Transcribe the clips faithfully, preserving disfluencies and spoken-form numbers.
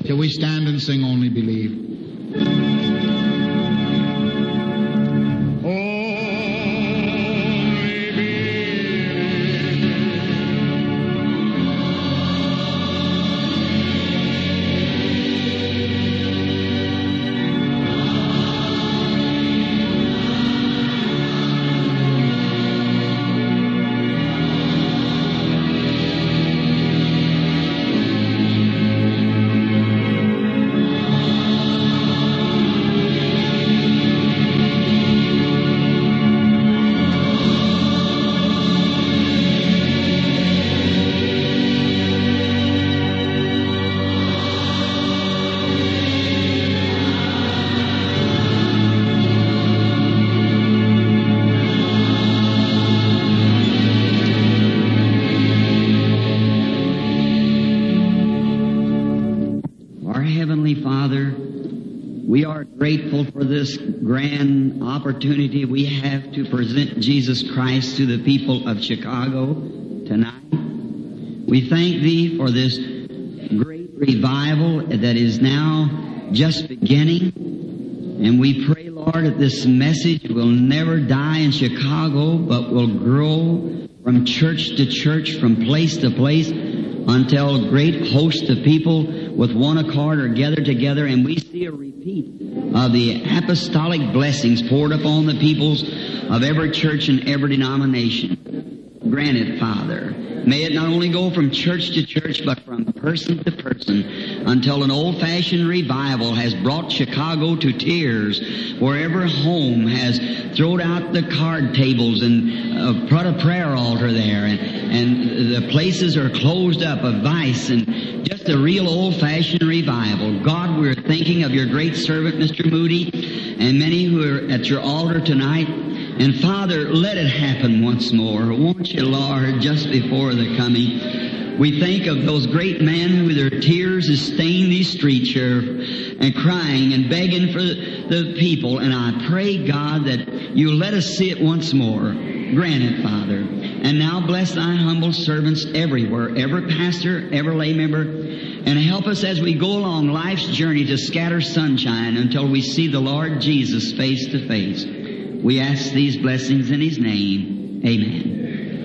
Shall we stand and sing Only Believe? Grateful for this grand opportunity we have to present Jesus Christ to the people of Chicago tonight. We thank Thee for this great revival that is now just beginning. And we pray, Lord, that this message will never die in Chicago, but will grow from church to church, from place to place, until a great host of people with one accord are gathered together, and we see a repeat of the apostolic blessings poured upon the peoples of every church and every denomination. Grant it, Father. May it not only go from church to church, but from person to person, until an old-fashioned revival has brought Chicago to tears, where every home has thrown out the card tables and uh, put a prayer altar there, and, and the places are closed up of vice, and just a real old-fashioned revival. God, we're thinking of your great servant, Mister Moody, and many who are at your altar tonight. And Father, let it happen once more, won't you, Lord, just before the coming. We think of those great men who their tears has stained these streets here, and crying and begging for the people. And I pray, God, that you let us see it once more. Grant it, Father. And now bless thy humble servants everywhere, every pastor, every lay member, and help us as we go along life's journey to scatter sunshine until we see the Lord Jesus face to face. We ask these blessings in His name. Amen.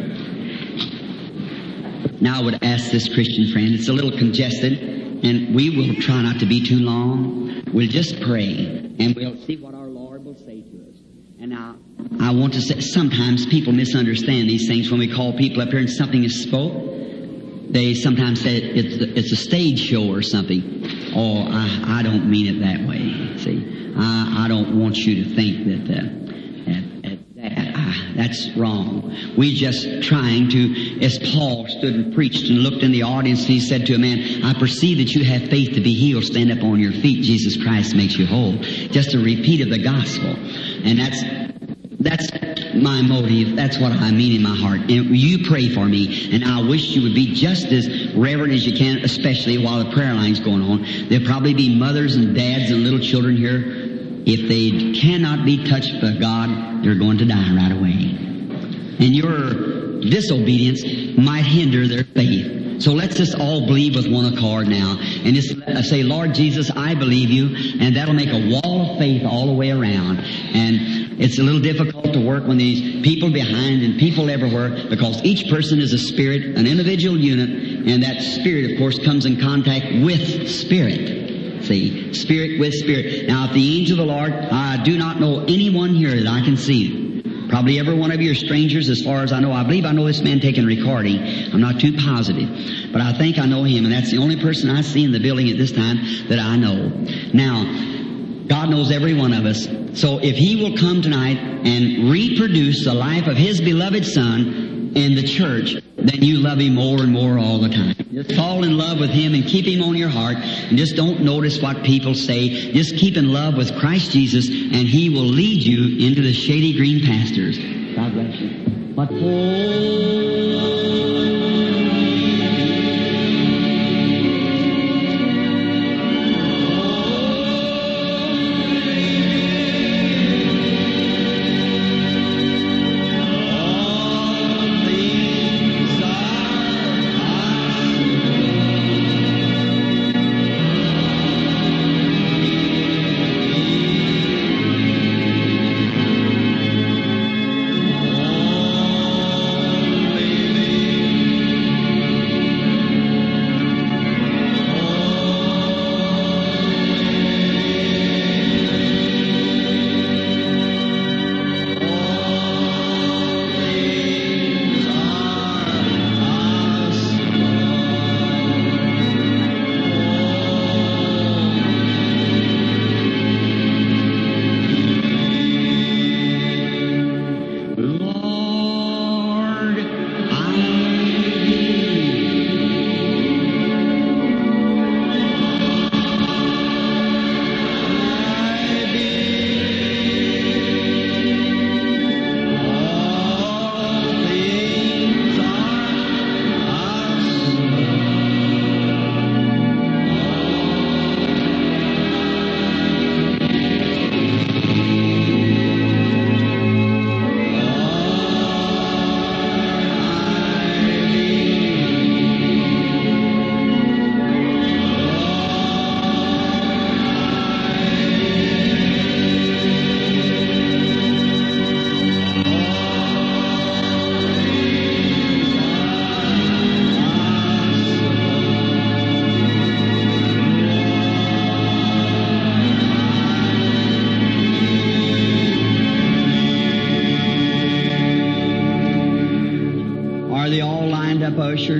Now I would ask this Christian friend, it's a little congested, and we will try not to be too long. We'll just pray, and we'll see what our Lord will say to us. And now, I want to say, sometimes people misunderstand these things when we call people up here and something is spoke. They sometimes say it's, it's a stage show or something. Oh, I, I don't mean it that way. See, I, I don't want you to think that... Uh, That's wrong. We just trying to, as Paul stood and preached and looked in the audience, he said to a man, I perceive that you have faith to be healed. Stand up on your feet. Jesus Christ makes you whole. Just a repeat of the gospel. And that's, that's my motive. That's what I mean in my heart. And you pray for me. And I wish you would be just as reverent as you can, especially while the prayer line's going on. There'll probably be mothers and dads and little children here. If they cannot be touched by God, they're going to die right away. And your disobedience might hinder their faith. So let's just all believe with one accord now. And just say, Lord Jesus, I believe you. And that'll make a wall of faith all the way around. And it's a little difficult to work when these people behind and people everywhere, because each person is a spirit, an individual unit. And that spirit, of course, comes in contact with spirit. See, spirit with spirit. Now, if the angel of the Lord, I do not know anyone here that I can see. Probably every one of you are strangers as far as I know. I believe I know this man taking recording. I'm not too positive. But I think I know him, and that's the only person I see in the building at this time that I know. Now, God knows every one of us. So if He will come tonight and reproduce the life of His beloved Son in the church, then you love Him more and more all the time. Just fall in love with Him and keep Him on your heart, and just don't notice what people say. Just keep in love with Christ Jesus, and He will lead you into the shady green pastures. God bless you. What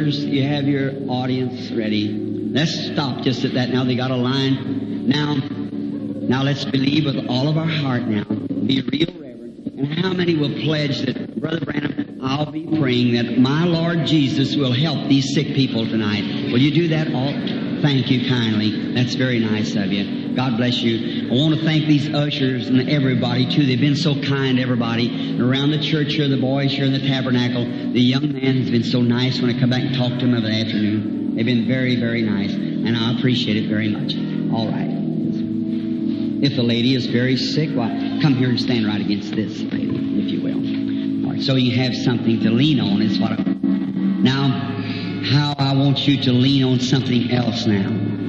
ministers, you have your audience ready. Let's stop just at that now. They got a line. Now, now let's believe with all of our heart now. Be real reverent. And how many will pledge that, Brother Branham, I'll be praying that my Lord Jesus will help these sick people tonight. Will you do that all? Thank you kindly. That's very nice of you. God bless you. I want to thank these ushers and everybody, too. They've been so kind to everybody. And around the church here, the boys here in the tabernacle, the young man has been so nice when I come back and talk to him over the afternoon. They've been very, very nice. And I appreciate it very much. All right. If the lady is very sick, well, come here and stand right against this lady, if you will. All right. So you have something to lean on is what I... Now, how I want you to lean on something else now.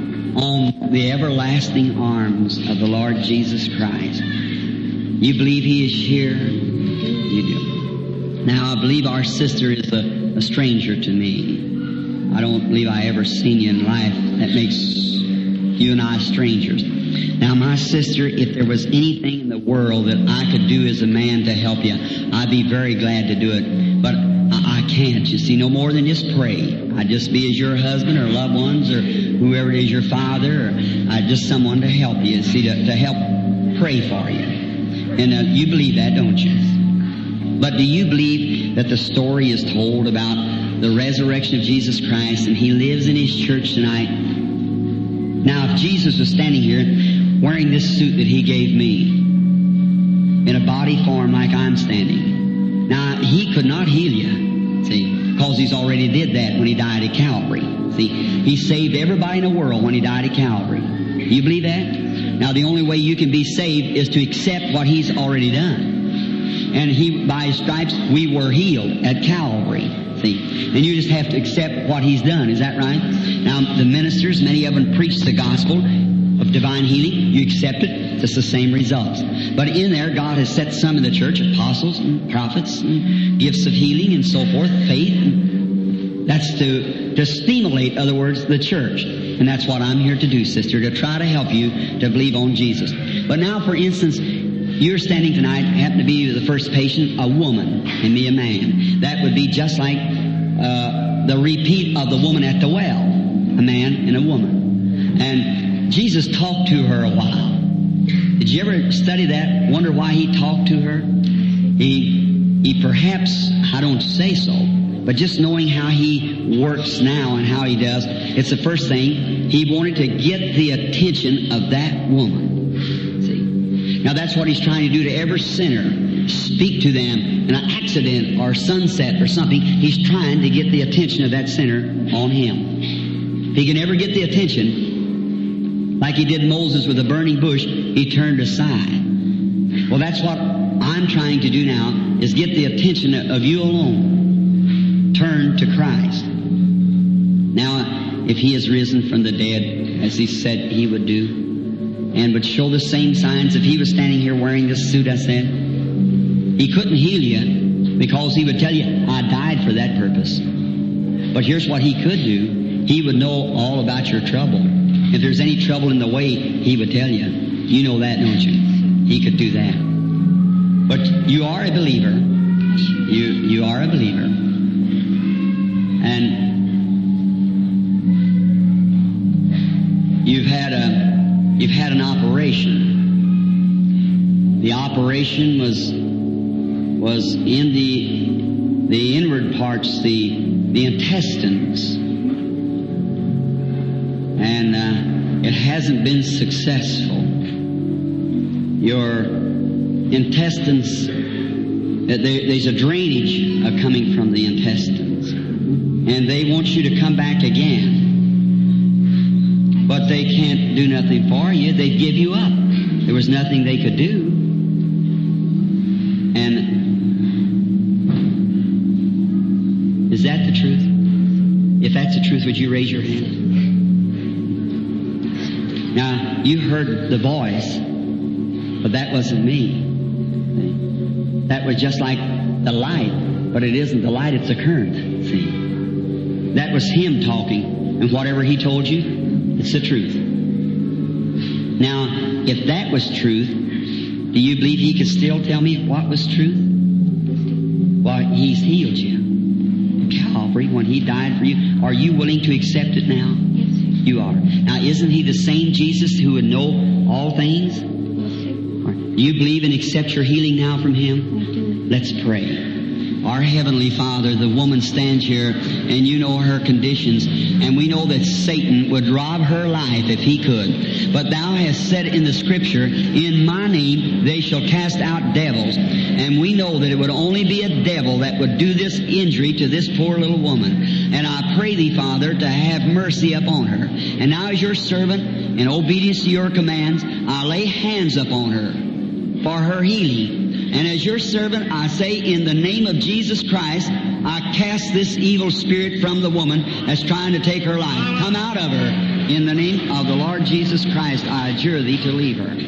On the everlasting arms of the Lord Jesus Christ. You believe He is here? You do. Now, I believe our sister is a, a stranger to me. I don't believe I ever seen you in life. That makes you and I strangers. Now, my sister, if there was anything in the world that I could do as a man to help you, I'd be very glad to do it. But I can't, you see, no more than just pray. I'd just be as your husband or loved ones or whoever it is, your father, or I'd just someone to help you, see, to, to help pray for you. And uh, you believe that, don't you? But do you believe that the story is told about the resurrection of Jesus Christ and He lives in His church tonight? Now, if Jesus was standing here wearing this suit that He gave me in a body form like I'm standing, now, He could not heal you, see, because He's already did that when He died at Calvary. See, He saved everybody in the world when He died at Calvary. You believe that? Now, the only way you can be saved is to accept what He's already done. And He, by His stripes, we were healed at Calvary. See, and you just have to accept what He's done. Is that right? Now, the ministers, many of them preach the gospel of divine healing. You accept it. It's the same results. But in there, God has set some in the church, apostles and prophets and gifts of healing and so forth, faith. And that's to, to stimulate, in other words, the church. And that's what I'm here to do, sister, to try to help you to believe on Jesus. But now, for instance, you're standing tonight, happen to be the first patient, a woman, and me a man. That would be just like uh, the repeat of the woman at the well, a man and a woman. And Jesus talked to her a while. Did you ever study that? Wonder why He talked to her? He, he perhaps, I don't say so, but just knowing how He works now and how He does, it's the first thing. He wanted to get the attention of that woman. See? Now that's what He's trying to do to every sinner. Speak to them in an accident or sunset or something. He's trying to get the attention of that sinner on Him. If He can ever get the attention, like He did Moses with a burning bush, He turned aside. Well, that's what I'm trying to do now, is get the attention of you alone. Turn to Christ. Now, if He is risen from the dead, as He said He would do, and would show the same signs if He was standing here wearing this suit I said, He couldn't heal you because He would tell you, I died for that purpose. But here's what He could do. He would know all about your trouble. If there's any trouble in the way, He would tell you. You know that, don't you? He could do that. But you are a believer. You you are a believer. And you've had a you've had an operation. The operation was was in the the inward parts, the the intestines. And uh, it hasn't been successful. Your intestines, uh, there, there's a drainage uh, coming from the intestines. And they want you to come back again. But they can't do nothing for you. They'd give you up. There was nothing they could do. And is that the truth? If that's the truth, would you raise your hand? Now, you heard the voice, but that wasn't me. That was just like the light, but it isn't the light, it's the current, see. That was Him talking, and whatever He told you, it's the truth. Now, if that was truth, do you believe He could still tell me what was truth? Well, He's healed you. Calvary. Calvary when He died for you. Are you willing to accept it now? Yes, sir. You are. Now, isn't He the same Jesus who would know all things? Yes, sir. Do you believe and accept your healing now from Him? I do. Let's pray. Our Heavenly Father, the woman stands here, and you know her conditions, and we know that Satan would rob her life if he could. But Thou hast said in the Scripture, in My name they shall cast out devils. And we know that it would only be a devil that would do this injury to this poor little woman. And I pray Thee, Father, to have mercy upon her. And now as Your servant, in obedience to Your commands, I lay hands upon her for her healing. And as Your servant, I say in the name of Jesus Christ, I cast this evil spirit from the woman that's trying to take her life. Come out of her. In the name of the Lord Jesus Christ, I adjure Thee to leave her.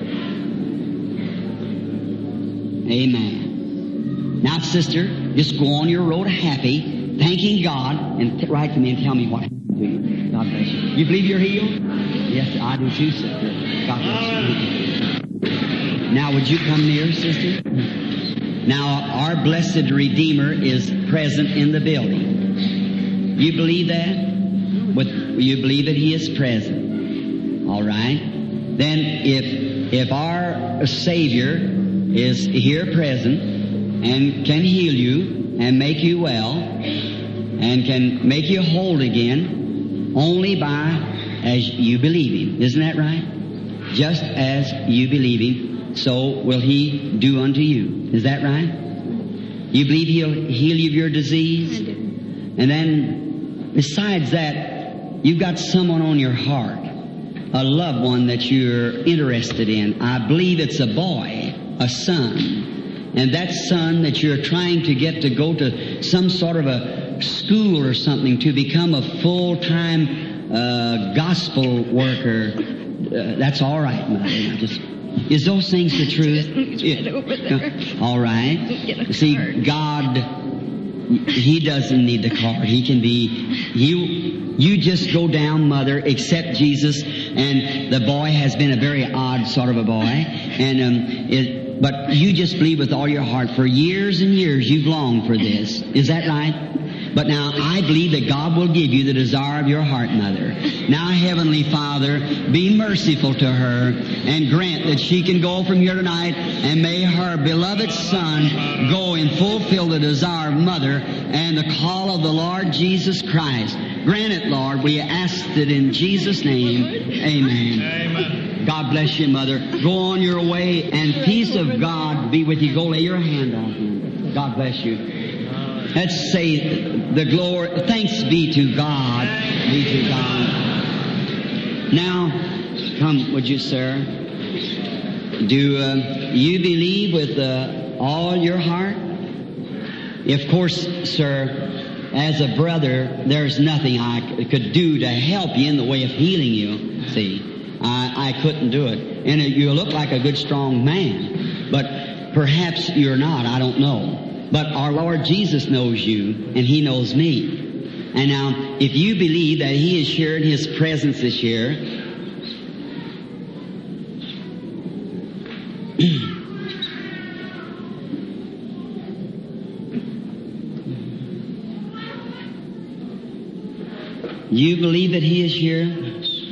Amen. Now, sister, just go on your road happy, thanking God, and t- write to me and tell me what happened to you. God bless you. You believe you're healed? Yes, I do too, sister. God bless you. Now, would you come near, sister? Now, our blessed Redeemer is present in the building. You believe that? With, you believe that He is present. All right. Then, if if our Savior is here present and can heal you and make you well and can make you whole again only by as you believe Him. Isn't that right? Just as you believe Him, so will He do unto you. Is that right? You believe He'll heal you of your disease? I do. And then, besides that, you've got someone on your heart, a loved one that you're interested in. I believe it's a boy, a son. And that son that you're trying to get to go to some sort of a school or something to become a full-time uh, gospel worker. Uh, that's all right, Mother. I just... Is those things the truth? It's right over there. All right. Get a See, card. God, He doesn't need the card. He can be, you, you just go down, Mother, accept Jesus, and the boy has been a very odd sort of a boy, and um, it, but you just believe with all your heart. For years and years you've longed for this. Is that right? But now I believe that God will give you the desire of your heart, Mother. Now, Heavenly Father, be merciful to her and grant that she can go from here tonight, and may her beloved son go and fulfill the desire of Mother and the call of the Lord Jesus Christ. Grant it, Lord. We ask it in Jesus' name. Amen. Amen. God bless you, Mother. Go on your way, and peace of God be with you. Go lay your hand on him. God bless you. Let's say the glory, thanks be to God, be to God. Now, come, would you, sir? Do uh, you believe with uh, all your heart? Of course, sir, as a brother, there's nothing I could do to help you in the way of healing you. See, I, I couldn't do it. And you look like a good, strong man, but perhaps you're not, I don't know. But our Lord Jesus knows you, and He knows me. And now, if you believe that He is here and His presence is here, you believe that He is here?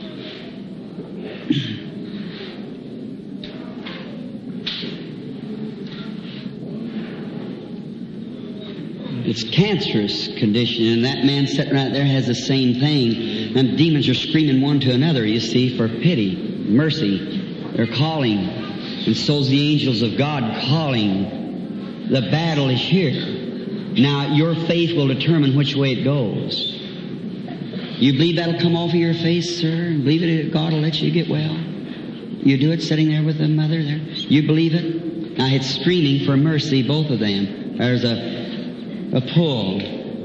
It's cancerous condition, and that man sitting right there has the same thing. And demons are screaming one to another, you see, for pity, mercy. They're calling, and so's the angels of God calling. The battle is here. Now, your faith will determine which way it goes. You believe that'll come off of your face, sir? And believe it, God will let you get well? You do it sitting there with the mother there? You believe it? Now, it's screaming for mercy, both of them. There's a A pull.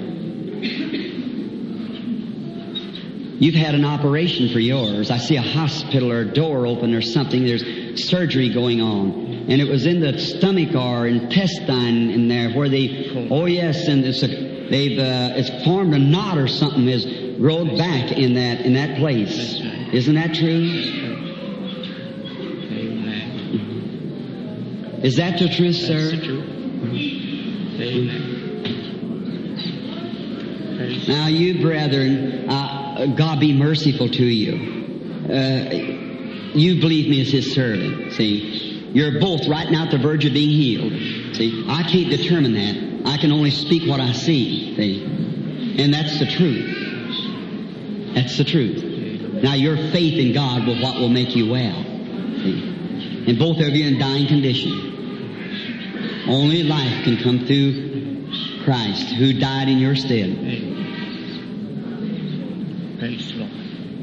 You've had an operation for yours. I see a hospital or a door open or something. There's surgery going on. And it was in the stomach or intestine in there where they, oh yes, and it's a, they've, uh, it's formed a knot or something has rolled back in that, in that place. Isn't that true? Is that the truth, sir? That's the truth. Amen. Now, you brethren, uh, God be merciful to you. Uh, you believe me as His servant, see. You're both right now at the verge of being healed. See, I can't determine that. I can only speak what I see, see. And that's the truth. That's the truth. Now, your faith in God will what will make you well. See. And both of you in dying condition. Only life can come through Christ, who died in your stead. Praise the Lord.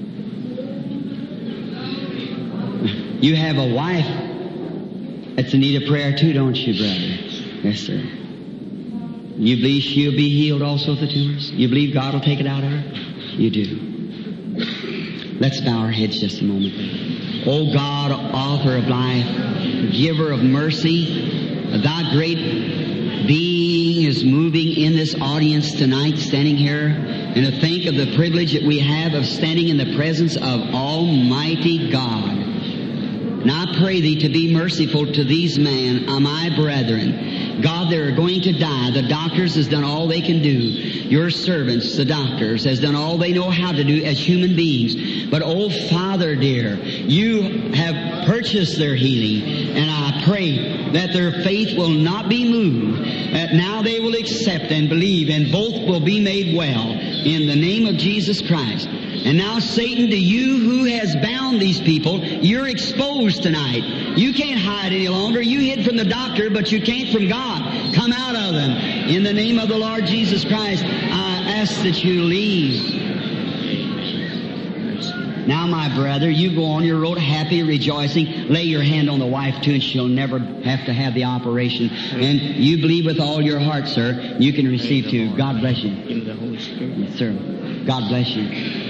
You have a wife that's in need of prayer too, don't you, brother? Yes, sir. You believe she'll be healed also of the tumors? You believe God will take it out of her? You do. Let's bow our heads just a moment. O God, author of life, giver of mercy, thy great being is moving in this audience tonight, standing here, and to think of the privilege that we have of standing in the presence of Almighty God. And I pray Thee to be merciful to these men, my brethren. God, they're going to die. The doctors has done all they can do. Your servants, the doctors, has done all they know how to do as human beings. But, oh, Father dear, You have purchased their healing, and I pray that their faith will not be moved, that now they will accept and believe, and both will be made well in the name of Jesus Christ. And now, Satan, to you who has bound these people, you're exposed tonight. You can't hide any longer. You hid from the doctor, but you can't from God. Come out of them. In the name of the Lord Jesus Christ, I ask that you leave. Now, my brother, you go on your road happy, rejoicing. Lay your hand on the wife, too, and she'll never have to have the operation. And you believe with all your heart, sir, you can receive, too. God bless you. In the Holy Spirit. Yes, sir. God bless you.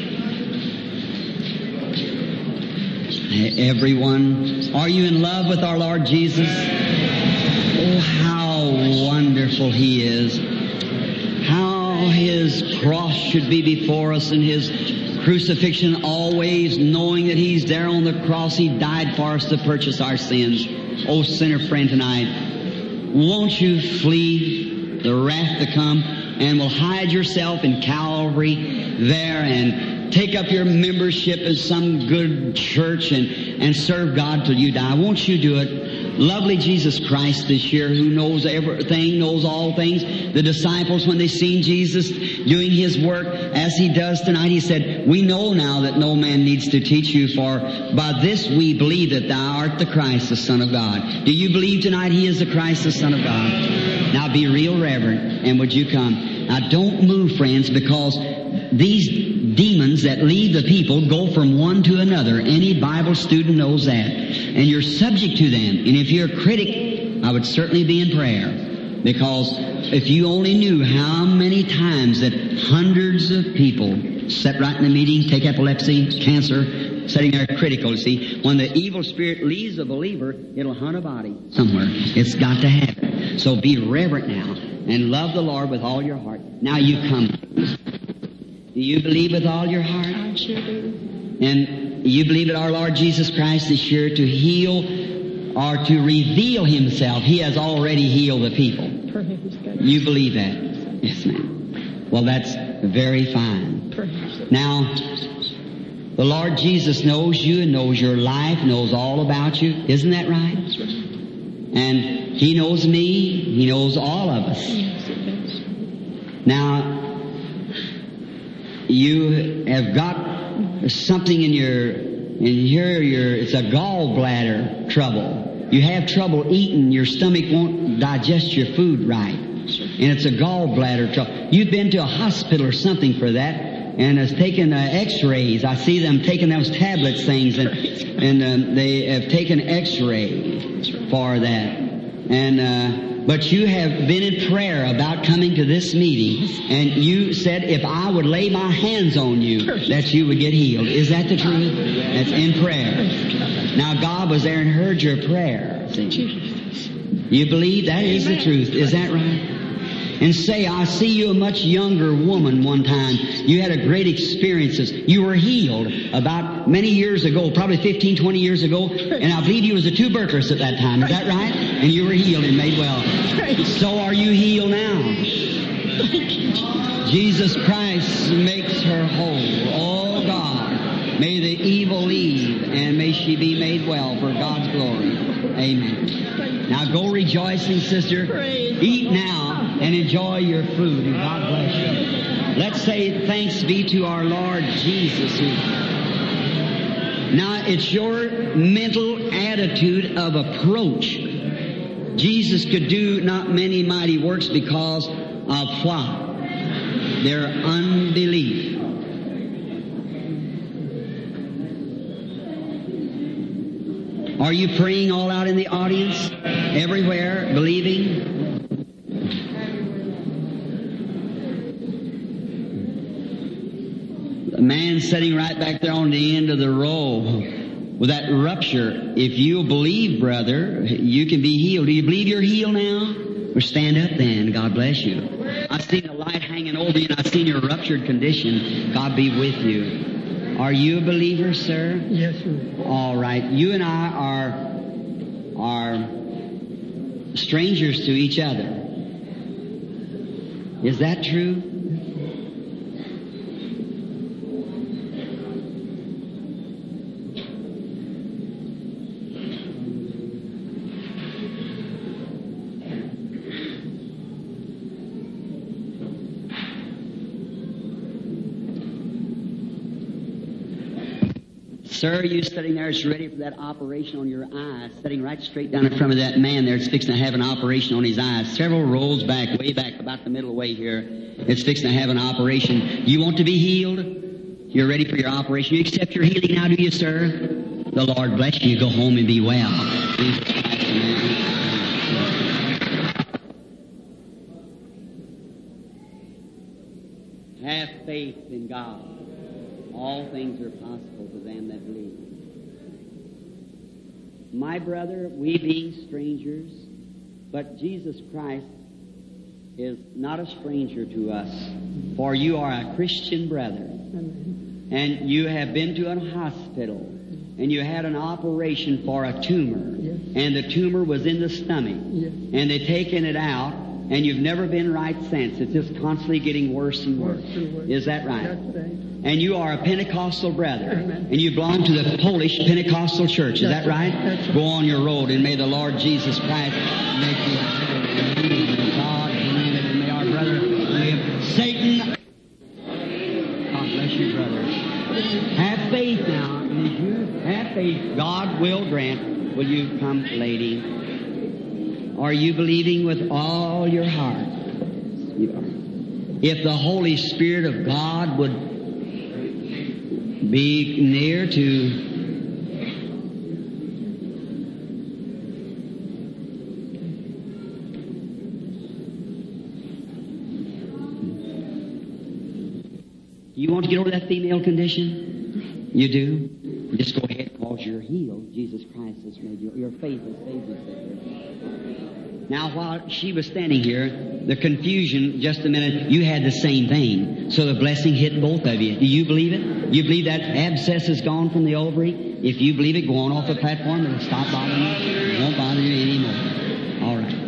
Everyone, are you in love with our Lord Jesus? Oh, how wonderful He is. How His cross should be before us and His crucifixion always, knowing that He's there on the cross. He died for us to purchase our sins. Oh, sinner friend tonight, won't you flee the wrath to come and will hide yourself in Calvary there and take up your membership in some good church and, and serve God till you die. Won't you do it? Lovely Jesus Christ this year, who knows everything, knows all things. The disciples, when they seen Jesus doing His work as He does tonight, He said, we know now that no man needs to teach you, for by this we believe that Thou art the Christ, the Son of God. Do you believe tonight He is the Christ, the Son of God? Now be real reverent, and would you come? Now don't move, friends, because these demons that leave the people go from one to another. Any Bible student knows that. And you're subject to them. And if you're a critic, I would certainly be in prayer. Because if you only knew how many times that hundreds of people sit right in the meeting, take epilepsy, cancer, sitting there critical, see. When the evil spirit leaves a believer, it'll hunt a body somewhere. It's got to happen. So be reverent now and love the Lord with all your heart. Now you come. Do you believe with all your heart? I sure do. And you believe that our Lord Jesus Christ is here to heal or to reveal Himself. He has already healed the people. Praise God. You believe that? Yes, ma'am. Well, that's very fine. Praise now, the Lord Jesus knows you and knows your life, knows all about you. Isn't that right? That's right. And He knows me. He knows all of us. Yes, it does. Now, you have got something in your, in here, your, it's a gallbladder trouble. You have trouble eating. Your stomach won't digest your food right. And it's a gallbladder trouble. You've been to a hospital or something for that, and has taken uh, x-rays. I see them taking those tablets things, and, and um, they have taken x-ray for that. And, uh, but you have been in prayer about coming to this meeting, and you said if I would lay my hands on you, that you would get healed. Is that the truth? That's in prayer. Now God was there and heard your prayer. See? You believe that is the truth. Is that right? And say, I see you a much younger woman one time. You had a great experiences. You were healed about many years ago, probably fifteen, twenty years ago. And I believe you was a tuberculosis at that time. Is that right? And you were healed and made well. So are you healed now? Thank you, Jesus. Jesus Christ makes her whole. Oh God, may the evil leave and may she be made well for God's glory. Amen. Now go rejoicing, sister. Praise Eat now and enjoy your food, and God bless you. Let's say thanks be to our Lord Jesus. Now it's your mental attitude of approach. Jesus could do not many mighty works because of what? Their unbelief. Are you praying all out in the audience? Everywhere, believing? The man sitting right back there on the end of the row with that rupture, if you'll believe, brother, you can be healed. Do you believe you're healed now? Well, stand up then. God bless you. I've seen the light hanging over you, and I've seen your ruptured condition. God be with you. Are you a believer, sir? Yes, sir. All right. You and I are are strangers to each other. Is that true? Sir, you sitting there, it's ready for that operation on your eye, sitting right straight down in front of that man there. It's fixing to have an operation on his eyes. Several rows back, way back, about the middle way here. It's fixing to have an operation. You want to be healed? You're ready for your operation. You accept your healing now, do you, sir? The Lord bless you. Go home and be well. Jesus Christ, amen. Have faith in God. All things are possible to them that believe. My brother, we being strangers, but Jesus Christ is not a stranger to us, for you are a Christian brother. Amen. And you have been to a hospital, and you had an operation for a tumor, Yes. and the tumor was in the stomach, Yes. and they've taken it out, and you've never been right since. It's just constantly getting worse and worse. Worse and worse. Is that right? That's right. And you are a Pentecostal brother. Amen. And you belong to the Polish Pentecostal Church. Is That's that right? right. That's right. Go on your road, and may the Lord Jesus Christ make you happy. God grant it, and may our brother live. Satan. God bless you, brother. Have faith now. And if you have faith, God will grant. Will you come, lady? Are you believing with all your heart? You are. If the Holy Spirit of God would be near to do you want to get over that female condition? You do? Just go ahead because you're healed. Jesus Christ has made you. Your faith has saved you. Now, while she was standing here, the confusion, just a minute, you had the same thing. So the blessing hit both of you. Do you believe it? You believe that abscess is gone from the ovary? If you believe it, go on off the platform. It'll stop bothering you. It won't bother you anymore. All right.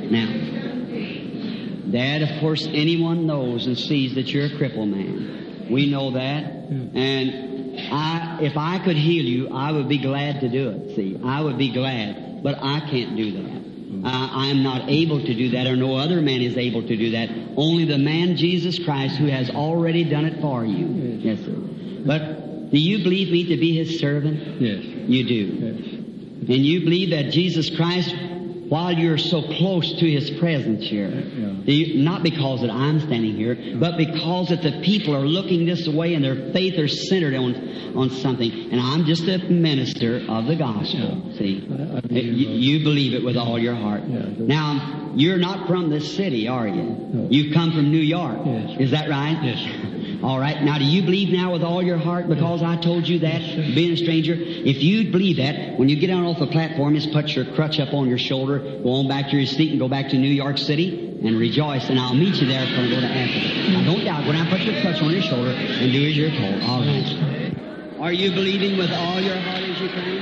Now, Dad, of course, anyone knows and sees that you're a crippled man. We know that. And I, if I could heal you, I would be glad to do it. See, I would be glad. But I can't do that. Uh, I am not able to do that, or no other man is able to do that. Only the man Jesus Christ, who has already done it for you. Yes, sir. But do you believe me to be His servant? Yes. You do. Yes. And you believe that Jesus Christ, while you're so close to His presence here, Yeah. do you, not because that I'm standing here, but because that the people are looking this way and their faith are centered on on something. And I'm just a minister of the gospel. Yeah. See, I- I believe you, it. you believe it with all your heart. Yeah. Now, you're not from this city, are you? No. You've come from New York. Yes. Is that right? Yes. All right. Now, do you believe now with all your heart because I told you that, being a stranger? If you believe that, when you get out off the platform, just put your crutch up on your shoulder, go on back to your seat and go back to New York City and rejoice, and I'll meet you there when I go to Africa. Now, don't doubt. Go down, put your crutch on your shoulder, and do as you're told. All right. Are you believing with all your heart as you can?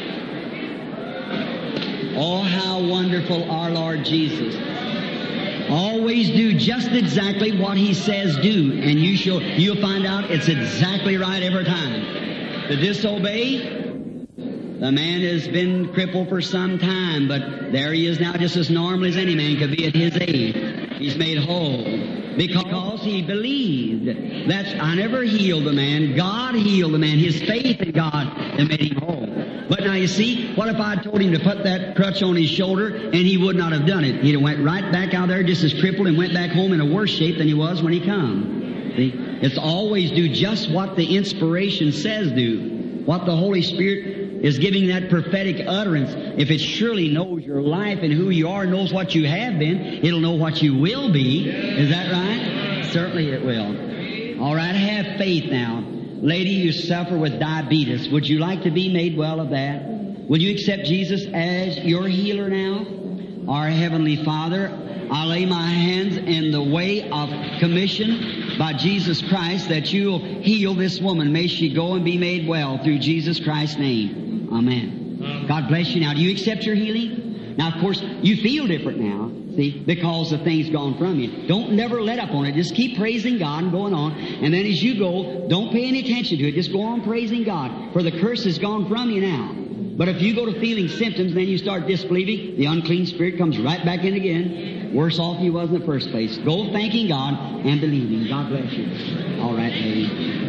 Oh, how wonderful our Lord Jesus. Always do just exactly what He says do, and you shall, you'll find out it's exactly right every time. To disobey, the man has been crippled for some time, but there he is now just as normal as any man could be at his age. He's made whole because he believed. That's, I never healed the man. God healed the man. His faith in God that made him whole. But now you see, what if I told him to put that crutch on his shoulder and he would not have done it? He'd have went right back out there just as crippled and went back home in a worse shape than he was when he come. See? It's always do just what the inspiration says do. What the Holy Spirit is giving that prophetic utterance. If it surely knows your life and who you are, knows what you have been, it'll know what you will be. Is that right? Certainly it will. All right, have faith now. Lady, you suffer with diabetes. Would you like to be made well of that? Will you accept Jesus as your healer now? Our Heavenly Father, I lay my hands in the way of commission by Jesus Christ that you'll heal this woman. May she go and be made well through Jesus Christ's name. Amen. God bless you. Now, do you accept your healing? Now, of course, you feel different now, see, because the thing's gone from you. Don't never let up on it. Just keep praising God and going on. And then as you go, don't pay any attention to it. Just go on praising God, for the curse has gone from you now. But if you go to feeling symptoms, then you start disbelieving, the unclean spirit comes right back in again. Worse off you was in the first place. Go thanking God and believing. God bless you. All right, lady.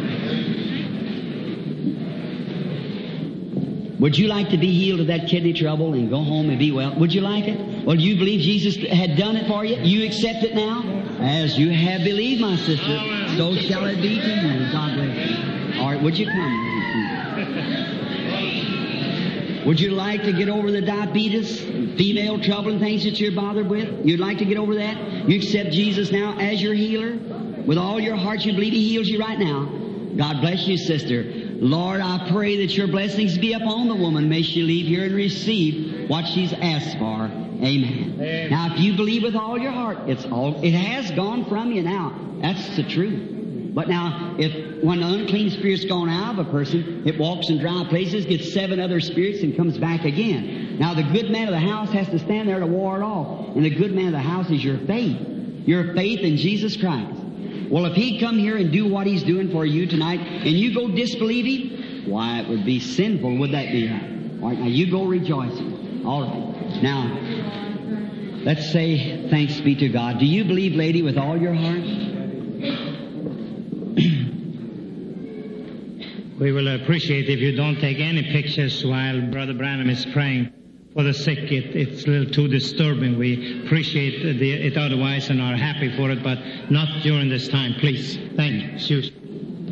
Would you like to be healed of that kidney trouble and go home and be well? Would you like it? Well, do you believe Jesus had done it for you? You accept it now? As you have believed, my sister, so shall it be to you. God bless you. All right, would you come? Would you like to get over the diabetes, female trouble and things that you're bothered with? You'd like to get over that? You accept Jesus now as your healer? With all your heart you believe He heals you right now. God bless you, sister. Lord, I pray that your blessings be upon the woman. May she leave here and receive what she's asked for. Amen. Amen. Now, if you believe with all your heart, it's all, it has gone from you now. That's the truth. But now, if when the unclean spirit's gone out of a person, it walks in dry places, gets seven other spirits, and comes back again. Now, the good man of the house has to stand there to ward it off. And the good man of the house is your faith. Your faith in Jesus Christ. Well, if He'd come here and do what He's doing for you tonight, and you go disbelieving, why, it would be sinful, would that be? All right, now you go rejoicing. All right. Now, let's say thanks be to God. Do you believe, lady, with all your heart? We will appreciate if you don't take any pictures while Brother Branham is praying for the sick. It, it's a little too disturbing. We appreciate the, it otherwise and are happy for it, but not during this time, please. Thank you. Excuse me.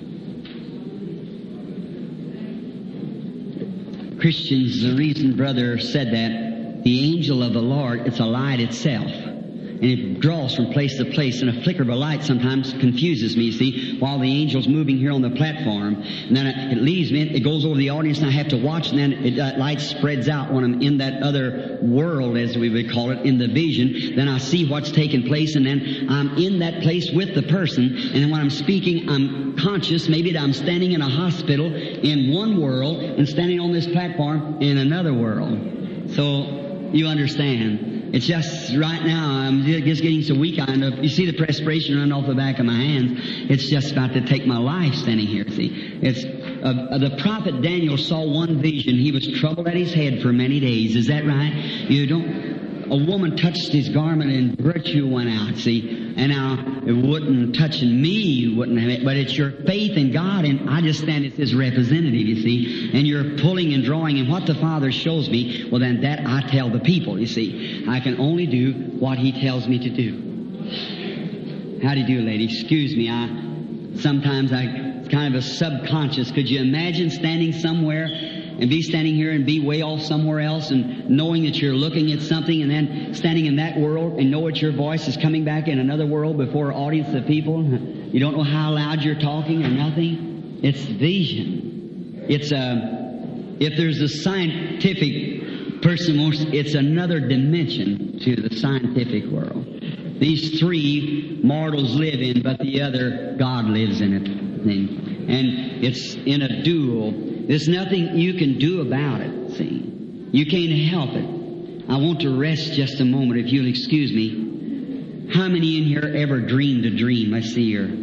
Christians, the reason Brother said that, the angel of the Lord, it's a light itself. And it draws from place to place, and a flicker of a light sometimes confuses me, you see, while the angel's moving here on the platform. And then it, it leaves me, it goes over the audience, and I have to watch, and then it, that light spreads out when I'm in that other world, as we would call it, in the vision. Then I see what's taking place, and then I'm in that place with the person, and when I'm speaking, I'm conscious, maybe that I'm standing in a hospital in one world, and standing on this platform in another world. So, you understand. It's just right now, I'm just getting so weak. I end up, you see the perspiration running off the back of my hands. It's just about to take my life standing here. See, it's uh, the prophet Daniel saw one vision. He was troubled at his head for many days. Is that right? You don't. A woman touched his garment and virtue went out. See, and now it wouldn't touching me. You wouldn't have it, but it's your faith in God, and I just stand as His representative. You see, and you're pulling and drawing, and what the Father shows me, well, then that I tell the people. You see, I can only do what He tells me to do. How do you do, lady? Excuse me. I sometimes I it's kind of a subconscious. Could you imagine standing somewhere and be standing here and be way off somewhere else, and knowing that you're looking at something, and then standing in that world and know that your voice is coming back in another world before an audience of people? You don't know how loud you're talking or nothing. It's vision. It's a, if there's a scientific person, it's another dimension to the scientific world. These three mortals live in, but the other, God lives in it. And it's in a dual. There's nothing you can do about it, see. You can't help it. I want to rest just a moment, if you'll excuse me. How many in here ever dreamed a dream? Let's see here.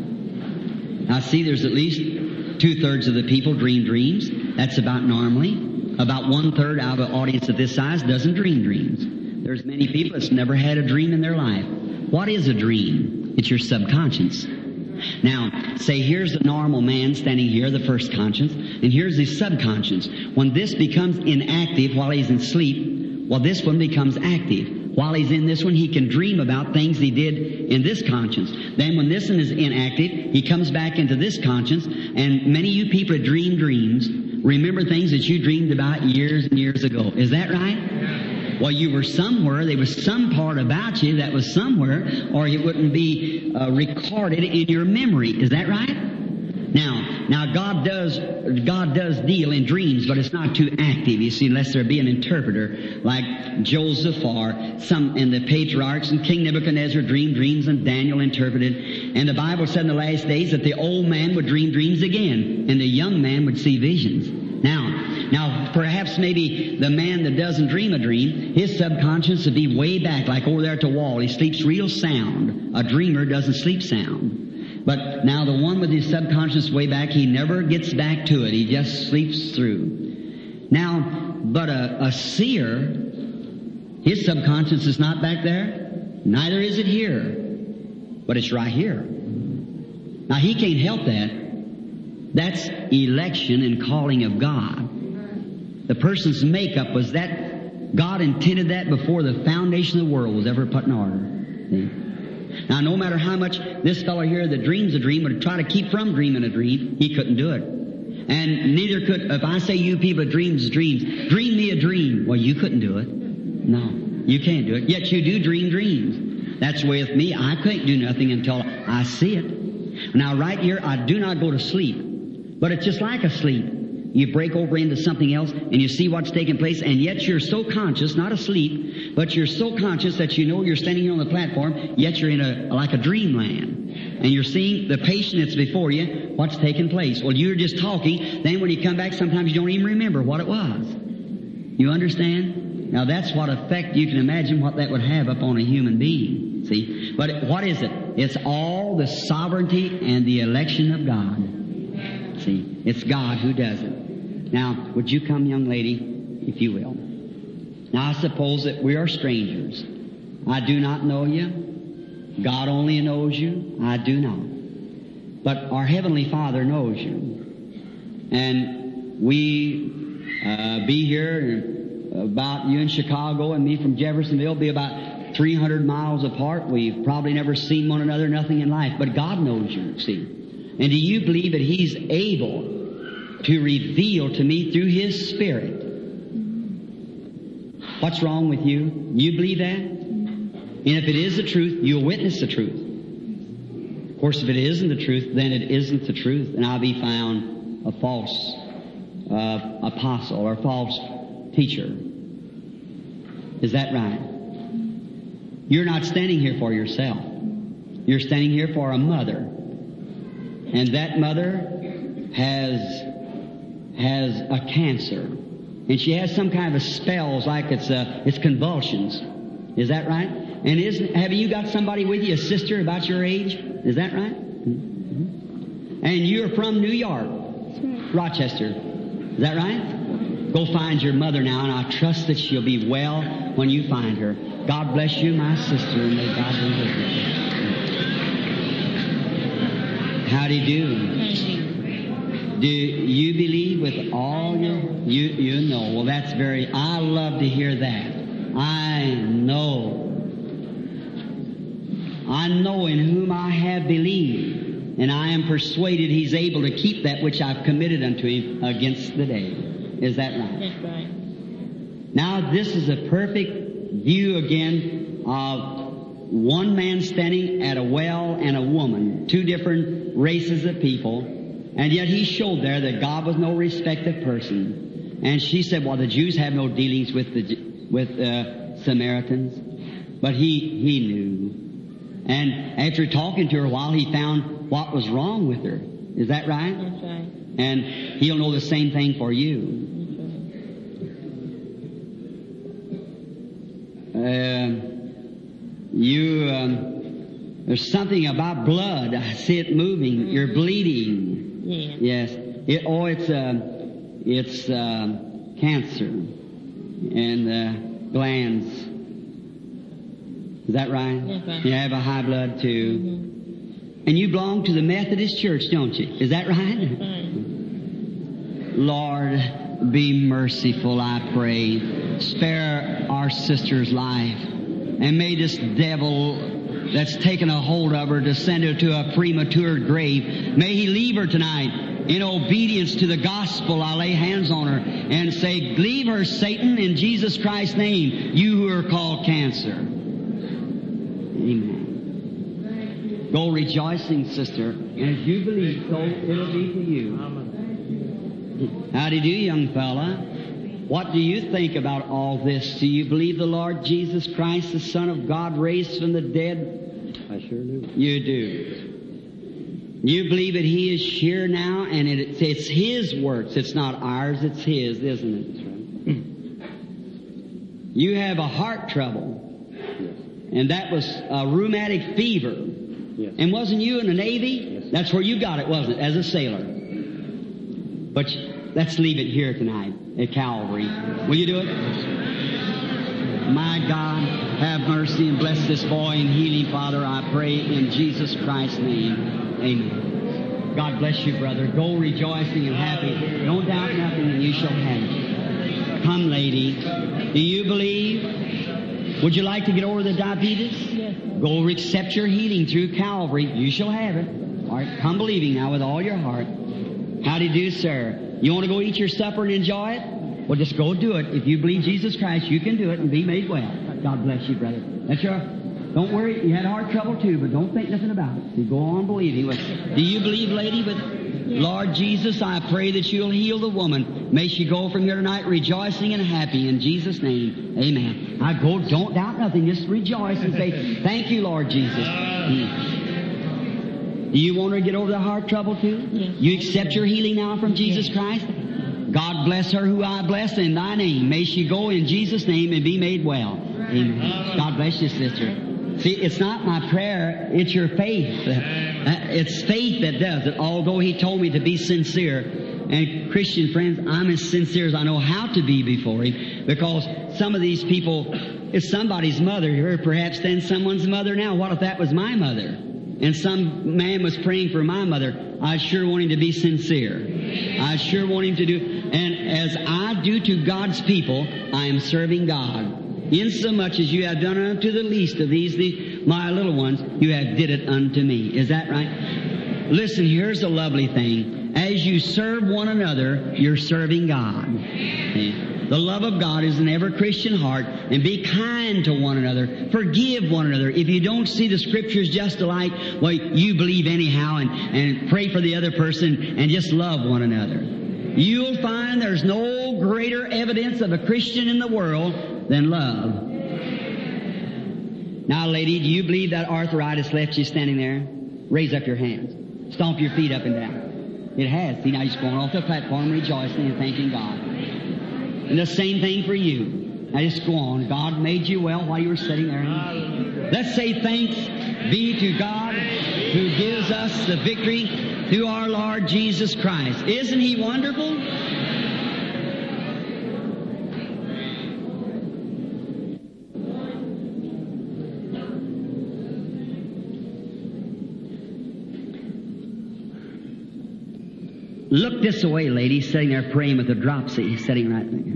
Now see, there's at least two-thirds of the people dream dreams. That's about normally. About one-third out of an audience of this size doesn't dream dreams. There's many people that's never had a dream in their life. What is a dream? It's your subconscious. Now, say here's a normal man standing here, the first conscience, and here's his subconscious. When this becomes inactive while he's in sleep, well, this one becomes active. While he's in this one, he can dream about things he did in this conscience. Then when this one is inactive, he comes back into this conscience, and many of you people that dream dreams remember things that you dreamed about years and years ago. Is that right? Well, you were somewhere, there was some part about you that was somewhere, or it wouldn't be uh, recorded in your memory. Is that right? Now, now God does, God does deal in dreams, but it's not too active, you see, unless there be an interpreter like Joseph or some, and the patriarchs, and King Nebuchadnezzar dreamed dreams and Daniel interpreted. And the Bible said in the last days that the old man would dream dreams again, and the young man would see visions. Now, now perhaps maybe the man that doesn't dream a dream, his subconscious would be way back, like over there at the wall. He sleeps real sound. A dreamer doesn't sleep sound. But now the one with his subconscious way back, he never gets back to it. He just sleeps through. Now, but a, a seer, his subconscious is not back there. Neither is it here. But it's right here. Now, he can't help that. That's election and calling of God. The person's makeup was that. God intended that before the foundation of the world was ever put in order. See? Now, no matter how much this fellow here that dreams a dream would try to keep from dreaming a dream, he couldn't do it. And neither could, if I say you people that dreams dreams, dream me a dream. Well, you couldn't do it. No, you can't do it. Yet you do dream dreams. That's the way with me. I can't do nothing until I see it. Now, right here, I do not go to sleep. But it's just like a sleep. You break over into something else and you see what's taking place, and yet you're so conscious, not asleep, but you're so conscious that you know you're standing here on the platform, yet you're in a, like a dreamland. And you're seeing the patient that's before you, what's taking place. Well, you're just talking, then when you come back, sometimes you don't even remember what it was. You understand? Now that's what effect you can imagine what that would have upon a human being. See? But what is it? It's all the sovereignty and the election of God. See? It's God who does it. Now, would you come, young lady, if you will? Now, I suppose that we are strangers. I do not know you. God only knows you. I do not. But our Heavenly Father knows you. And we uh, be here about you in Chicago and me from Jeffersonville be about three hundred miles apart. We've probably never seen one another, nothing in life. But God knows you, see. And do you believe that He's able to reveal to me through His Spirit what's wrong with you? You believe that? And if it is the truth, you'll witness the truth. Of course, if it isn't the truth, then it isn't the truth, and I'll be found a false uh, apostle or false teacher. Is that right? You're not standing here for yourself. You're standing here for a mother. And that mother has has a cancer, and she has some kind of a spells, like it's uh, it's convulsions. Is that right? And isn't have you got somebody with you, a sister about your age? Is that right? Mm-hmm. And you're from New York, Rochester. Is that right? Go find your mother now, and I trust that she'll be well when you find her. God bless you, my sister, and may God be with you. How do you do? Do you believe with all your, you, you know, well that's very, I love to hear that. I know. I know in whom I have believed, and I am persuaded He's able to keep that which I've committed unto Him against the day. Is that right? That's right. Now this is a perfect view again of one man standing at a well and a woman, two different races of people. And yet He showed there that God was no respected person. And she said, well, the Jews have no dealings with the with uh, Samaritans. But he he knew. And after talking to her a while, he found what was wrong with her. Is that right? That's right. And He'll know the same thing for you. Uh, you... Uh, um, there's something about blood. I see it moving. Mm-hmm. You're bleeding. Yeah. Yes. It, oh, it's uh, it's uh, cancer and uh, glands. Is that right? That's right. You have a high blood too. Mm-hmm. And you belong to the Methodist Church, don't you? Is that right? That's right. Lord, be merciful, I pray. Spare our sister's life. And may this devil that's taken a hold of her to send her to a premature grave, may he leave her tonight. In obedience to the gospel, I lay hands on her and say, leave her, Satan, in Jesus Christ's name, you who are called cancer. Amen. Go rejoicing, sister. And if you believe so, it'll be to you. How do you do, young fella? What do you think about all this? Do you believe the Lord Jesus Christ, the Son of God, raised from the dead? I sure do. You do. You believe that He is here now, and it, it's His works. It's not ours, it's His, isn't it? That's right. You have a heart trouble, Yes. and that was a rheumatic fever. Yes. And wasn't you in the Navy? Yes. That's where you got it, wasn't it, as a sailor? But let's leave it here tonight at Calvary. Will you do it? My God, have mercy and bless this boy and heal him, Father, I pray in Jesus Christ's name. Amen. God bless you, brother. Go rejoicing and happy. Don't doubt nothing, and you shall have it. Come, lady. Do you believe? Would you like to get over the diabetes? Yes. Go accept your healing through Calvary. You shall have it. All right, come believing now with all your heart. How do you do, sir? You want to go eat your supper and enjoy it? Well, just go do it. If you believe Jesus Christ, you can do it and be made well. God bless you, brother. That's your... Don't worry. You had heart trouble too, but don't think nothing about it. You go on believing. Do you believe, lady? With Lord Jesus, I pray that you'll heal the woman. May she go from here tonight rejoicing and happy in Jesus' name. Amen. I go. Don't doubt nothing. Just rejoice and say, "Thank you, Lord Jesus." Do you want her to get over the heart trouble too? Yes. You accept your healing now from Jesus Christ? God bless her who I bless in thy name. May she go in Jesus' name and be made well. Amen. God bless you, sister. See, it's not my prayer, it's your faith. It's faith that does it, although He told me to be sincere. And Christian friends, I'm as sincere as I know how to be before Him, because some of these people, it's somebody's mother here, perhaps then someone's mother now. What if that was my mother? And some man was praying for my mother. I sure want him to be sincere. I sure want him to do, and as I do to God's people, I am serving God. Insomuch as you have done unto the least of these, the, my little ones, you have did it unto me. Is that right? Listen, here's a lovely thing. As you serve one another, you're serving God. Okay? The love of God is in every Christian heart, and be kind to one another. Forgive one another. If you don't see the Scriptures just alike, well, you believe anyhow, and, and pray for the other person, and just love one another. You'll find there's no greater evidence of a Christian in the world than love. Now, lady, do you believe that arthritis left you standing there? Raise up your hands. Stomp your feet up and down. It has. See, now you're just going off the platform rejoicing and thanking God. And the same thing for you. Now just go on. God made you well while you were sitting there. Let's say thanks be to God who gives us the victory through our Lord Jesus Christ. Isn't He wonderful? Look this way, lady, sitting there praying with a dropsy, sitting right there.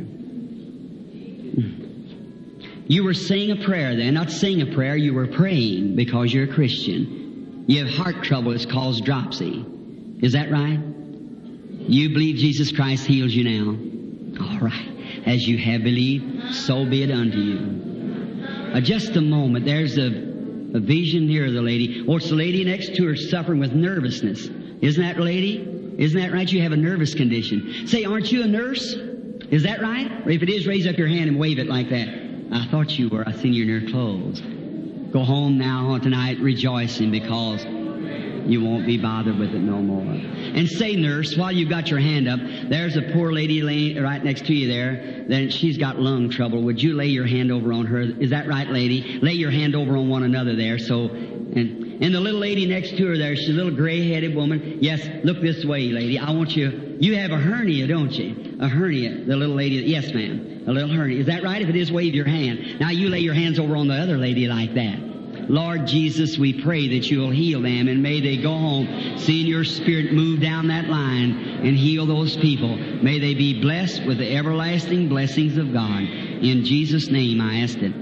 You were saying a prayer then, not saying a prayer, you were praying because you're a Christian. You have heart trouble, it's called dropsy. Is that right? You believe Jesus Christ heals you now? All right. As you have believed, so be it unto you. Uh, just a moment, there's a, a vision here of the lady. Oh, it's the lady next to her suffering with nervousness. Isn't that lady? Isn't that right? You have a nervous condition. Say, aren't you a nurse? Is that right? Or if it is, raise up your hand and wave it like that. I thought you were. I seen you in your clothes. Go home now tonight rejoicing because You won't be bothered with it no more. And say, nurse, while you've got your hand up, there's a poor lady laying right next to you there. Then she's got lung trouble. Would you lay your hand over on her? Is that right, lady? Lay your hand over on one another there. So, and, and the little lady next to her there, she's a little gray-headed woman. Yes, look this way, lady. I want you, you have a hernia, don't you? A hernia, the little lady. Yes, ma'am. A little hernia. Is that right? If it is, wave your hand. Now you lay your hands over on the other lady like that. Lord Jesus, we pray that you'll heal them, and may they go home seeing your Spirit move down that line and heal those people. May they be blessed with the everlasting blessings of God. In Jesus' name I asked it.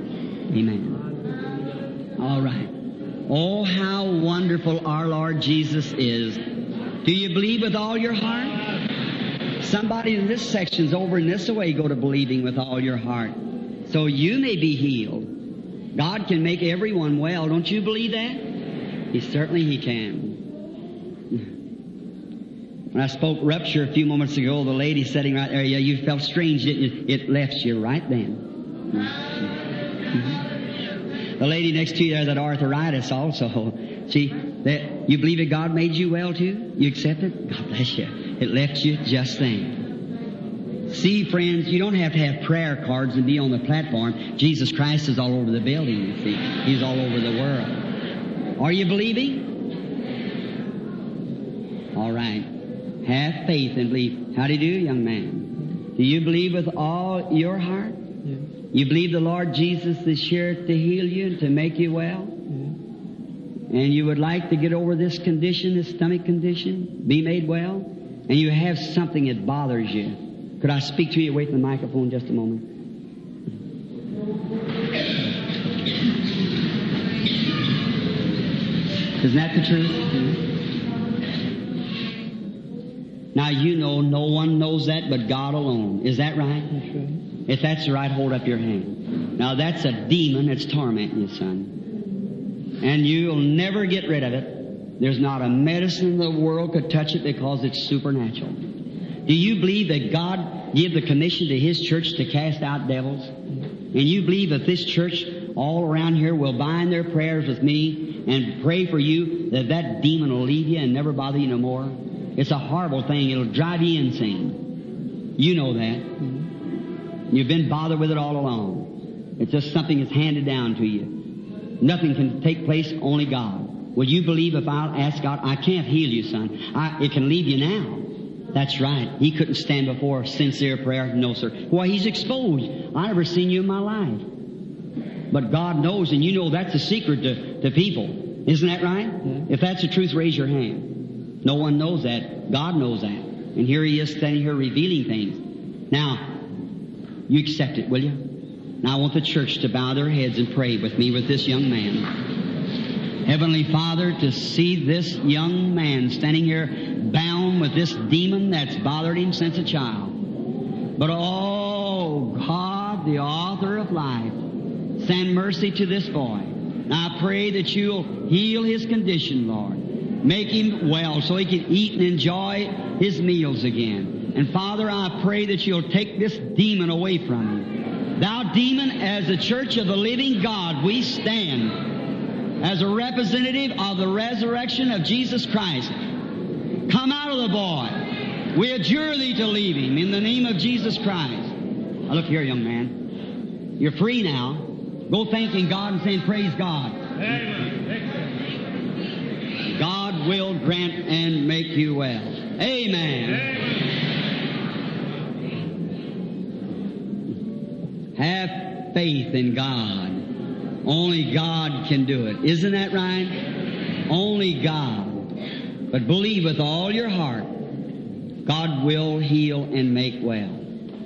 Amen. All right. Oh, how wonderful our Lord Jesus is. Do you believe with all your heart? Somebody in this section's over in this way go to believing with all your heart. So you may be healed. God can make everyone well. Don't you believe that? He certainly He can. When I spoke rupture a few moments ago, the lady sitting right there, yeah, you felt strange, didn't you? It left you right then. Mm-hmm. The lady next to you there, that arthritis also. See, that you believe that God made you well too? You accept it? God bless you. It left you just then. See, friends, you don't have to have prayer cards and be on the platform. Jesus Christ is all over the building, you see. He's all over the world. Are you believing? All right. Have faith and believe. How do you do, young man? Do you believe with all your heart? Yes. You believe the Lord Jesus is here to heal you and to make you well? Yes. And you would like to get over this condition, this stomach condition, be made well? And you have something that bothers you. Could I speak to you away from the microphone just a moment? Isn't that the truth? Now you know no one knows that but God alone. Is that right? That's right. If that's right, hold up your hand. Now that's a demon that's tormenting you, son. And you'll never get rid of it. There's not a medicine in the world could touch it because it's supernatural. Do you believe that God gave the commission to His church to cast out devils? And you believe that this church all around here will bind their prayers with me and pray for you that that demon will leave you and never bother you no more? It's a horrible thing. It'll drive you insane. You know that. You've been bothered with it all along. It's just something that's handed down to you. Nothing can take place, only God. Will you believe if I'll ask God? I can't heal you, son. I, it can leave you now. That's right. He couldn't stand before sincere prayer. No, sir. Why, He's exposed. I never seen you in my life. But God knows, and you know that's a secret to, to people. Isn't that right? Yeah. If that's the truth, raise your hand. No one knows that. God knows that. And here He is standing here revealing things. Now, you accept it, will you? Now I want the church to bow their heads and pray with me with this young man. Heavenly Father, to see this young man standing here bound with this demon that's bothered him since a child. But oh, God, the author of life, send mercy to this boy. Now I pray that you'll heal his condition, Lord. Make him well so he can eat and enjoy his meals again. And Father, I pray that you'll take this demon away from him. Thou demon, as the church of the living God, we stand as a representative of the resurrection of Jesus Christ. Come out of the boy. We adjure thee to leave him in the name of Jesus Christ. Now look here, young man. You're free now. Go thanking God and saying, praise God. God will grant and make you well. Amen. Amen. Have faith in God. Only God can do it. Isn't that right? Only God. But believe with all your heart, God will heal and make well.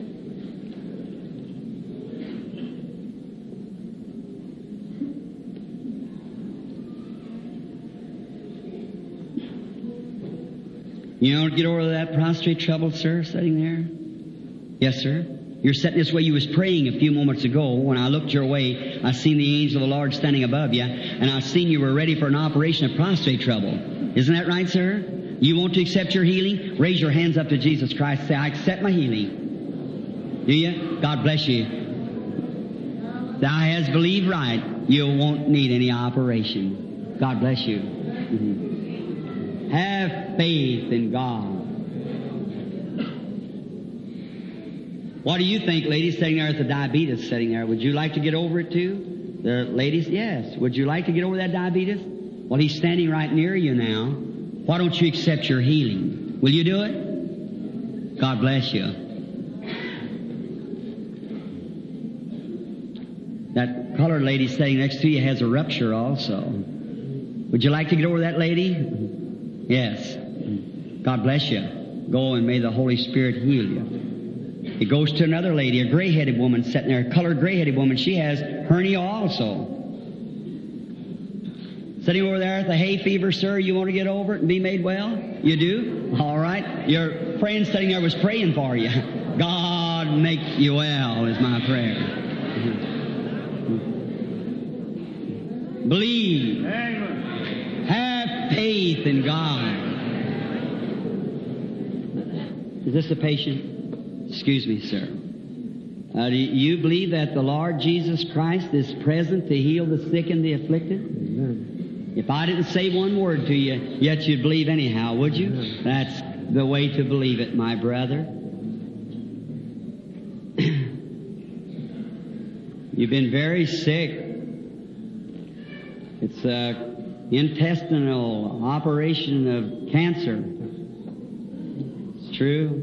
You don't get over that prostrate trouble, sir, sitting there? Yes, sir. You're sitting this way. You was praying a few moments ago. When I looked your way, I seen the angel of the Lord standing above you, and I seen you were ready for an operation of prostrate trouble. Isn't that right, sir? You want to accept your healing? Raise your hands up to Jesus Christ. Say, I accept my healing. Do you? God bless you. Thou hast believed right. You won't need any operation. God bless you. Mm-hmm. Have faith in God. What do you think, ladies sitting there with the diabetes sitting there? Would you like to get over it too? The ladies, yes. Would you like to get over that diabetes? Well, he's standing right near you now. Why don't you accept your healing? Will you do it? God bless you. That colored lady sitting next to you has a rupture also. Would you like to get over that, lady? Yes. God bless you. Go and may the Holy Spirit heal you. It goes to another lady, a gray-headed woman sitting there, a colored gray-headed woman. She has hernia also. Sitting over there with the hay fever, sir, you want to get over it and be made well? You do? All right. Your friend sitting there was praying for you. God make you well is my prayer. Believe. Have faith in God. Is this a patient? Excuse me, sir. Uh, do you believe that the Lord Jesus Christ is present to heal the sick and the afflicted? Amen. If I didn't say one word to you, yet you'd believe anyhow, would you? Amen. That's the way to believe it, my brother. You've been very sick. It's an intestinal operation of cancer. It's true.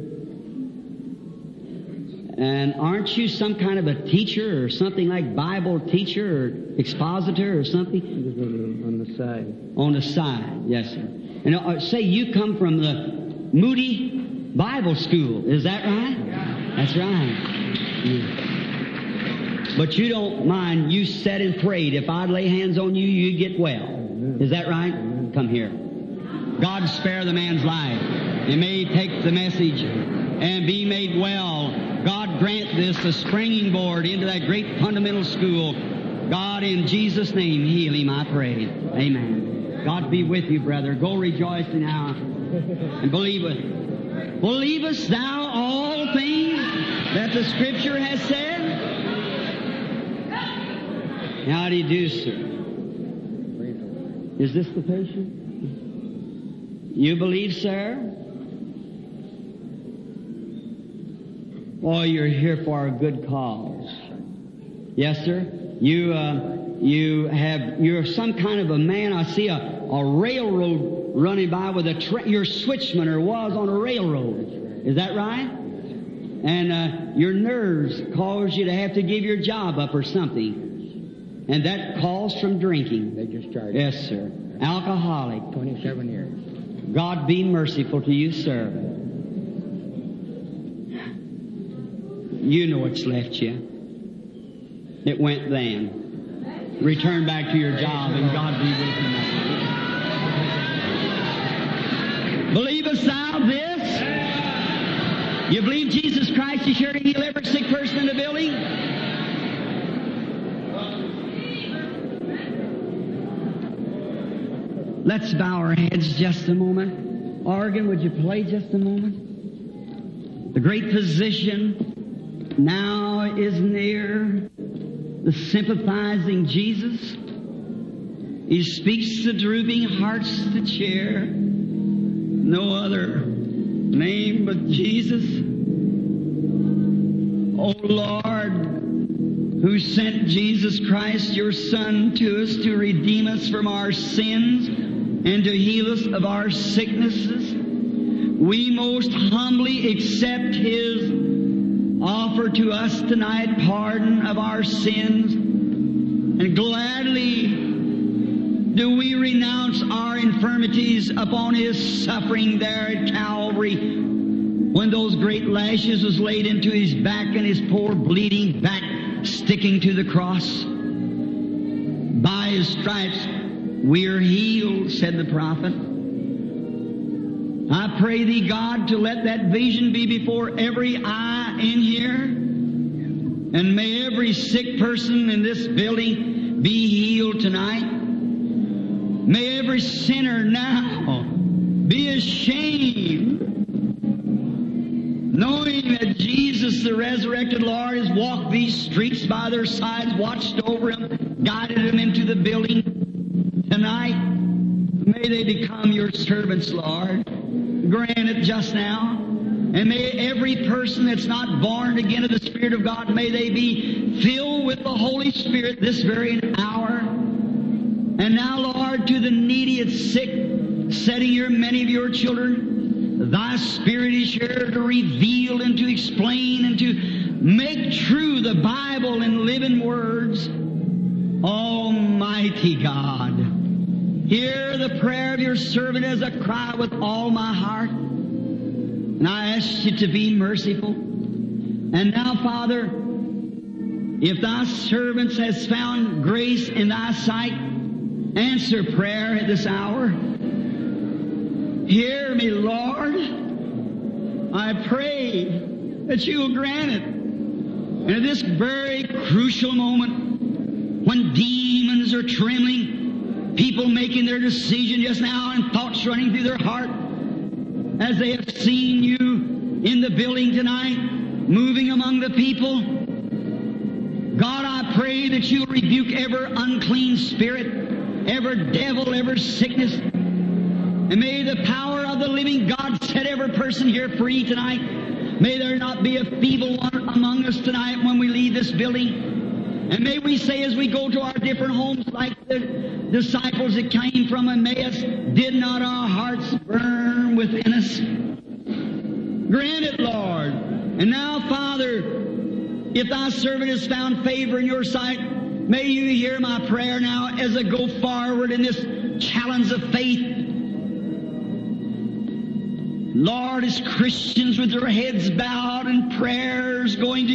And aren't you some kind of a teacher or something like Bible teacher or expositor or something? On the side. On the side, yes, sir. And uh, say you come from the Moody Bible School. Is that right? That's right. Yeah. But you don't mind, you said and prayed, if I'd lay hands on you, you'd get well. Is that right? Come here. God spare the man's life. He may take the message and be made well. God grant this a springing board into that great fundamental school. God, in Jesus' name, heal him, I pray. Amen. God be with you, brother. Go rejoicing now and believe it. Believest thou all things that the Scripture has said? How do you do, sir? Is this the patient? You believe, sir? Oh, you're here for a good cause. Yes, sir. You, uh, you have, you're some kind of a man. I see a, a railroad running by with a, tra- your switchman or was on a railroad. Is that right? And, uh, your nerves cause you to have to give your job up or something. And that calls from drinking. They just started. Yes, sir. Alcoholic. twenty-seven years. God be merciful to you, sir. You know it's left you. It went then. Return back to your job and God be with you. Believest thou this? You believe Jesus Christ is sure to heal every sick person in the building? Let's bow our heads just a moment. Organ, would you play just a moment? The great physician now is near, the sympathizing Jesus. He speaks the drooping hearts to cheer. No other name but Jesus. O Lord, who sent Jesus Christ, your Son, to us to redeem us from our sins and to heal us of our sicknesses, we most humbly accept His offer to us tonight, pardon of our sins, and gladly do we renounce our infirmities upon His suffering there at Calvary when those great lashes was laid into His back and His poor bleeding back sticking to the cross. By His stripes we are healed, said the prophet. I pray Thee, God, to let that vision be before every eye in here, and may every sick person in this building be healed tonight. May every sinner now be ashamed, knowing that Jesus, the resurrected Lord, has walked these streets by their sides, watched over them, guided them into the building tonight. May they become your servants, Lord. Grant it just now. And may every person that's not born again of the Spirit of God, may they be filled with the Holy Spirit this very hour. And now, Lord, to the needy and sick, setting here many of your children, Thy Spirit is here to reveal and to explain and to make true the Bible in living words. Almighty God, hear the prayer of your servant as I cry with all my heart. And I ask you to be merciful. And now, Father, if Thy servants has found grace in Thy sight, answer prayer at this hour. Hear me, Lord. I pray that you will grant it. And at this very crucial moment, when demons are trembling, people making their decision just now and thoughts running through their heart, as they have seen you in the building tonight, moving among the people, God, I pray that you'll rebuke every unclean spirit, every devil, every sickness. And may the power of the living God set every person here free tonight. May there not be a feeble one among us tonight when we leave this building. And may we say as we go to our different homes like the disciples that came from Emmaus, did not our hearts burn within us? Grant it, Lord. And now, Father, if Thy servant has found favor in your sight, may you hear my prayer now as I go forward in this challenge of faith. Lord, as Christians with their heads bowed and prayers going to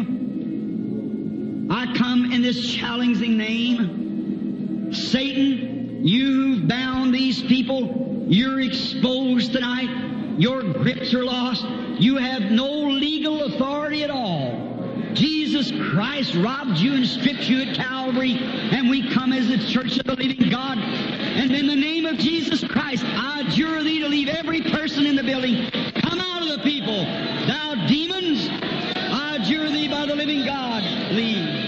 you, I come in this challenging name. Satan, you've bound these people. You're exposed tonight. Your grips are lost. You have no legal authority at all. Jesus Christ robbed you and stripped you at Calvary, and we come as the church of the living God. And in the name of Jesus Christ, I adjure thee to leave every person in the building. Come out of the people. Thou demons, I adjure thee by the living God, leave.